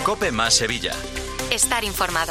COPE más Sevilla. Estar informado.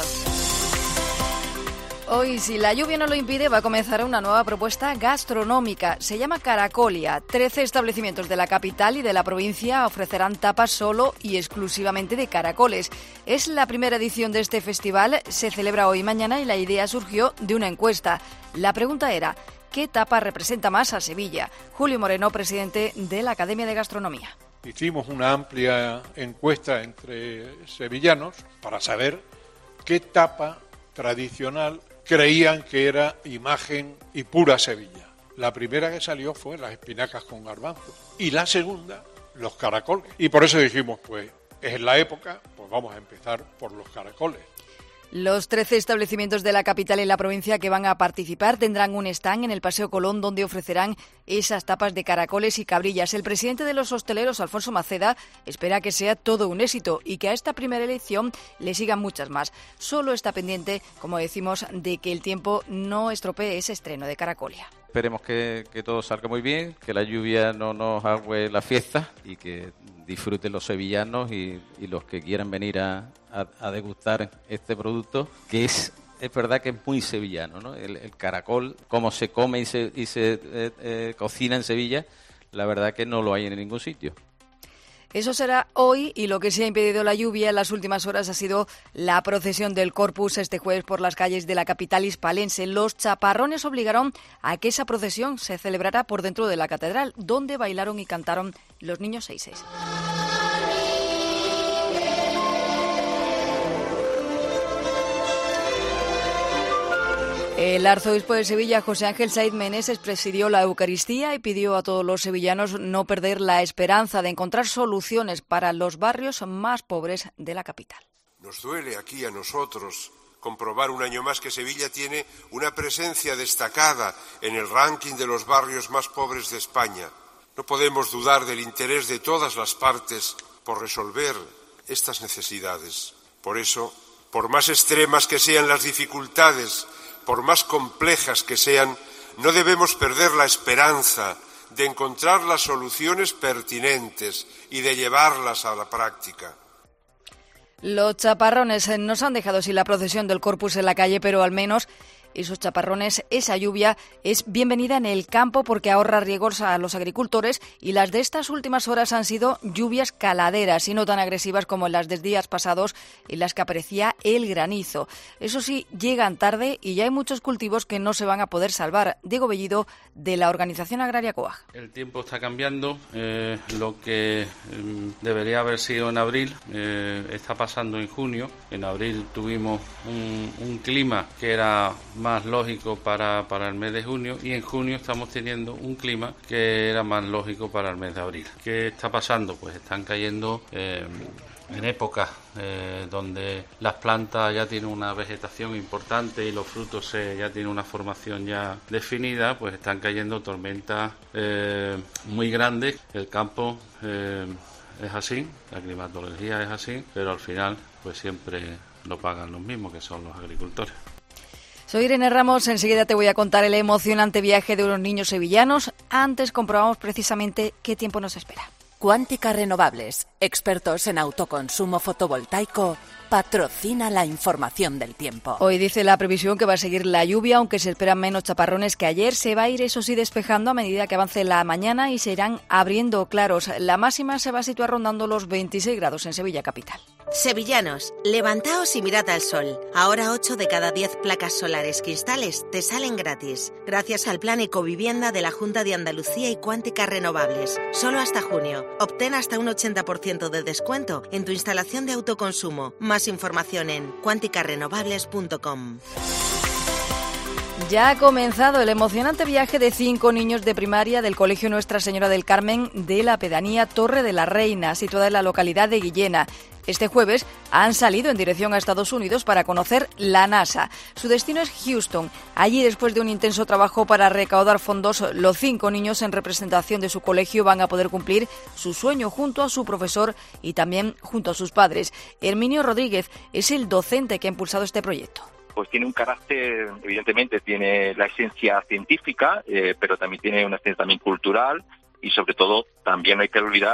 Hoy, si la lluvia no lo impide, va a comenzar una nueva propuesta gastronómica. Se llama Caracolia. 13 establecimientos de la capital y de la provincia ofrecerán tapas solo y exclusivamente de caracoles. Es la primera edición de este festival, se celebra hoy y mañana y la idea surgió de una encuesta. La pregunta era, ¿qué tapa representa más a Sevilla? Julio Moreno, presidente de la Academia de Gastronomía. Hicimos una amplia encuesta entre sevillanos para saber qué tapa tradicional creían que era imagen y pura Sevilla. La primera que salió fue las espinacas con garbanzo y la segunda, los caracoles. Y por eso dijimos, pues es la época, pues vamos a empezar por los caracoles. Los 13 establecimientos de la capital y la provincia que van a participar tendrán un stand en el Paseo Colón donde ofrecerán esas tapas de caracoles y cabrillas. El presidente de los hosteleros, Alfonso Maceda, espera que sea todo un éxito y que a esta primera elección le sigan muchas más. Solo está pendiente, como decimos, de que el tiempo no estropee ese estreno de Caracolia. Esperemos que todo salga muy bien, que la lluvia no nos agüe la fiesta y que disfruten los sevillanos y los que quieran venir a degustar este producto, que es verdad que es muy sevillano, ¿no? El caracol, como se come y se cocina en Sevilla, la verdad que no lo hay en ningún sitio. Eso será hoy y lo que sí ha impedido la lluvia en las últimas horas ha sido la procesión del Corpus este jueves por las calles de la capital hispalense. Los chaparrones obligaron a que esa procesión se celebrara por dentro de la catedral, donde bailaron y cantaron los niños seises. El arzobispo de Sevilla, José Ángel Saiz Meneses, presidió la Eucaristía y pidió a todos los sevillanos no perder la esperanza de encontrar soluciones para los barrios más pobres de la capital. Nos duele aquí a nosotros comprobar un año más que Sevilla tiene una presencia destacada en el ranking de los barrios más pobres de España. No podemos dudar del interés de todas las partes por resolver estas necesidades. Por eso, por más extremas que sean las dificultades, por más complejas que sean, no debemos perder la esperanza de encontrar las soluciones pertinentes y de llevarlas a la práctica. Los chaparrones nos han dejado sin la procesión del Corpus en la calle, pero al menos esos chaparrones, esa lluvia es bienvenida en el campo porque ahorra riegos a los agricultores y las de estas últimas horas han sido lluvias caladeras y no tan agresivas como las de días pasados en las que aparecía el granizo. Eso sí, llegan tarde y ya hay muchos cultivos que no se van a poder salvar. Diego Bellido, de la Organización Agraria COAG. El tiempo está cambiando, lo que debería haber sido en abril está pasando en junio. En abril tuvimos un clima que era más lógico para el mes de junio y en junio estamos teniendo un clima que era más lógico para el mes de abril. ¿Qué está pasando? Pues están cayendo en épocas donde las plantas ya tienen una vegetación importante y los frutos ya tienen una formación ya definida, pues están cayendo tormentas muy grandes. El campo es así, la climatología es así, pero al final pues siempre lo pagan los mismos, que son los agricultores. Soy Irene Ramos, enseguida te voy a contar el emocionante viaje de unos niños sevillanos. Antes comprobamos precisamente qué tiempo nos espera. Cuántica Renovables, expertos en autoconsumo fotovoltaico, patrocina la información del tiempo. Hoy dice la previsión que va a seguir la lluvia, aunque se esperan menos chaparrones que ayer. Se va a ir, eso sí, despejando a medida que avance la mañana y se irán abriendo claros. La máxima se va a situar rondando los 26 grados en Sevilla capital. Sevillanos, levantaos y mirad al sol. Ahora 8 de cada 10 placas solares cristales te salen gratis. Gracias al Plan Ecovivienda de la Junta de Andalucía y Cuántica Renovables. Solo hasta junio. Obtén hasta un 80% de descuento en tu instalación de autoconsumo. Más información en cuanticarenovables.com. Ya ha comenzado el emocionante viaje de 5 niños de primaria del Colegio Nuestra Señora del Carmen de la pedanía Torre de la Reina, situada en la localidad de Guillena. Este jueves han salido en dirección a Estados Unidos para conocer la NASA. Su destino es Houston. Allí, después de un intenso trabajo para recaudar fondos, los 5 niños en representación de su colegio van a poder cumplir su sueño junto a su profesor y también junto a sus padres. Herminio Rodríguez es el docente que ha impulsado este proyecto. Pues tiene un carácter, evidentemente tiene la esencia científica, pero también tiene una esencia también cultural y sobre todo también no hay que olvidar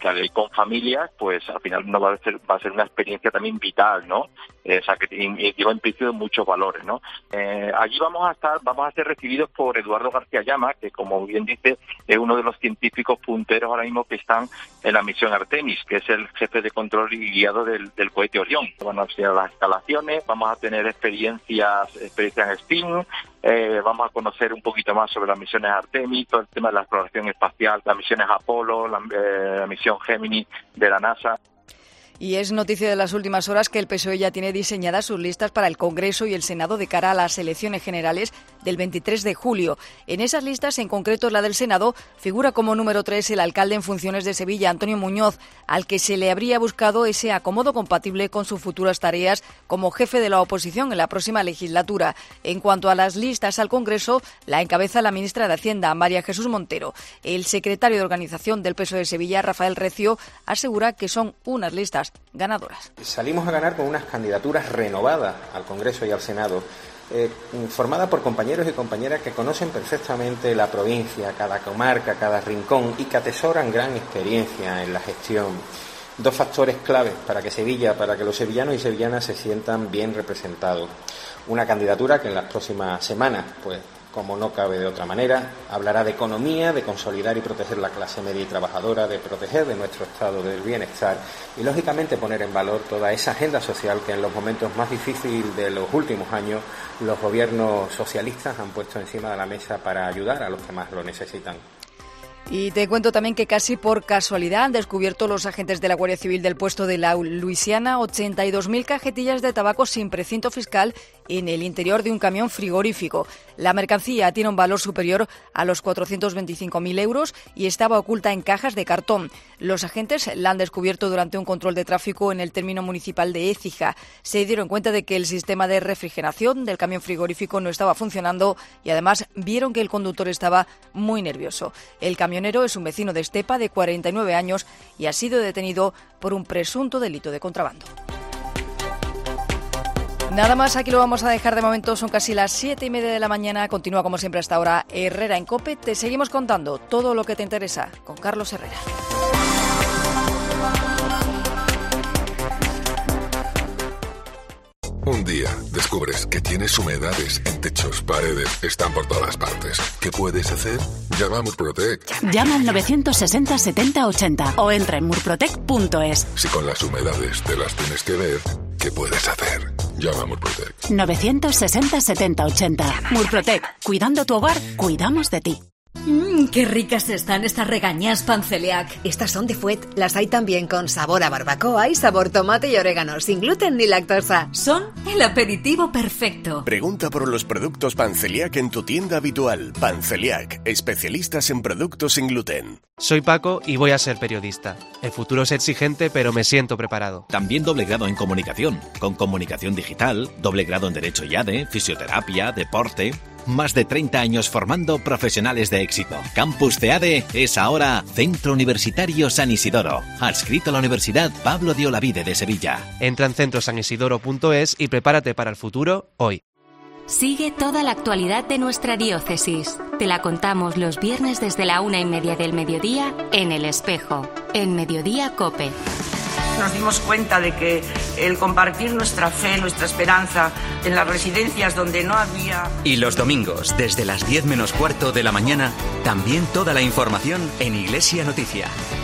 que al ir con familias, pues al final no va a ser una experiencia también vital, ¿no? O sea, que lleva implícito muchos valores, ¿no? Allí vamos a ser recibidos por Eduardo García Llama, que como bien dice, es uno de los científicos punteros ahora mismo que están en la misión Artemis, que es el jefe de control y guiado del cohete Orión. Van a hacer las instalaciones, vamos a tener experiencias en STEAM, vamos a conocer un poquito más sobre las misiones Artemis, todo el tema de la exploración espacial, las misiones Apolo, la misión Gemini de la NASA. Y es noticia de las últimas horas que el PSOE ya tiene diseñadas sus listas para el Congreso y el Senado de cara a las elecciones generales del 23 de julio. En esas listas, en concreto la del Senado, figura como número 3 el alcalde en funciones de Sevilla, Antonio Muñoz, al que se le habría buscado ese acomodo compatible con sus futuras tareas como jefe de la oposición en la próxima legislatura. En cuanto a las listas al Congreso, la encabeza la ministra de Hacienda, María Jesús Montero. El secretario de Organización del PSOE de Sevilla, Rafael Recio, asegura que son unas listas ganadoras. Salimos a ganar con unas candidaturas renovadas al Congreso y al Senado, formada por compañeros y compañeras que conocen perfectamente la provincia, cada comarca, cada rincón y que atesoran gran experiencia en la gestión. Dos factores claves para que los sevillanos y sevillanas se sientan bien representados. Una candidatura que en las próximas semanas, pues como no cabe de otra manera, hablará de economía, de consolidar y proteger la clase media y trabajadora, de proteger de nuestro estado del bienestar y, lógicamente, poner en valor toda esa agenda social que en los momentos más difíciles de los últimos años los gobiernos socialistas han puesto encima de la mesa para ayudar a los que más lo necesitan. Y te cuento también que casi por casualidad han descubierto los agentes de la Guardia Civil del puesto de la Luisiana 82.000 cajetillas de tabaco sin precinto fiscal en el interior de un camión frigorífico. La mercancía tiene un valor superior a los 425.000 euros y estaba oculta en cajas de cartón. Los agentes la han descubierto durante un control de tráfico en el término municipal de Écija. Se dieron cuenta de que el sistema de refrigeración del camión frigorífico no estaba funcionando y además vieron que el conductor estaba muy nervioso. El camionero es un vecino de Estepa de 49 años y ha sido detenido por un presunto delito de contrabando. Nada más, aquí lo vamos a dejar de momento, son casi las 7:30 de la mañana. Continúa como siempre hasta ahora Herrera en COPE. Te seguimos contando todo lo que te interesa con Carlos Herrera. Un día descubres que tienes humedades en techos, paredes, están por todas partes. ¿Qué puedes hacer? Llama a Murprotec. Llama al 960 70 80 o entra en murprotec.es. Si con las humedades te las tienes que ver, ¿qué puedes hacer? Llama a Murprotec. 960 70 80. Murprotec. Cuidando tu hogar, cuidamos de ti. ¡Qué ricas están estas regañas Panceliac! Estas son de Fuet. Las hay también con sabor a barbacoa y sabor tomate y orégano, sin gluten ni lactosa. Son el aperitivo perfecto. Pregunta por los productos Panceliac en tu tienda habitual. Panceliac, especialistas en productos sin gluten. Soy Paco y voy a ser periodista. El futuro es exigente, pero me siento preparado. También doble grado en comunicación, con comunicación digital, doble grado en Derecho y ADE, fisioterapia, deporte. Más de 30 años formando profesionales de éxito. Campus CEADE es ahora Centro Universitario San Isidoro, adscrito a la Universidad Pablo de Olavide de Sevilla. Entra en centrosanisidoro.es y prepárate para el futuro hoy. Sigue toda la actualidad de nuestra diócesis. Te la contamos los viernes desde la 1:30 del mediodía en El Espejo, en Mediodía COPE. Nos dimos cuenta de que el compartir nuestra fe, nuestra esperanza en las residencias donde no había... Y los domingos, desde las 10 menos cuarto de la mañana, también toda la información en Iglesia Noticia.